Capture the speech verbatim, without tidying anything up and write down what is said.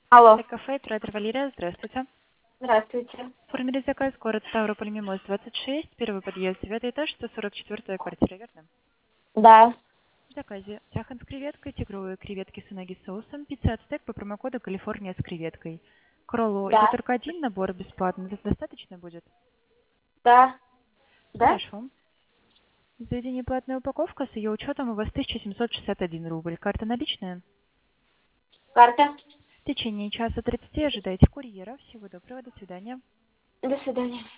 Алло, Кафе «Оператор Валерия», здравствуйте. здравствуйте. Оформили заказ, город Ставрополь, Мимоз, двадцать шесть, первый подъезд, девятый этаж, сто сорок четвёртая квартира, верно? Да, В заказе тяхан с креветкой, тигровые креветки с унаги соусом, пицца от стейк по промокоду «Калифорния» с креветкой. К роллу это да, только один набор бесплатно, это достаточно будет? да, да, Хорошо. В заведении платная упаковка, с ее учетом у вас тысяча семьсот шестьдесят один рубль. Карта наличная? карта. В течение часа тридцати ожидайте курьера. Всего доброго, до свидания. До свидания.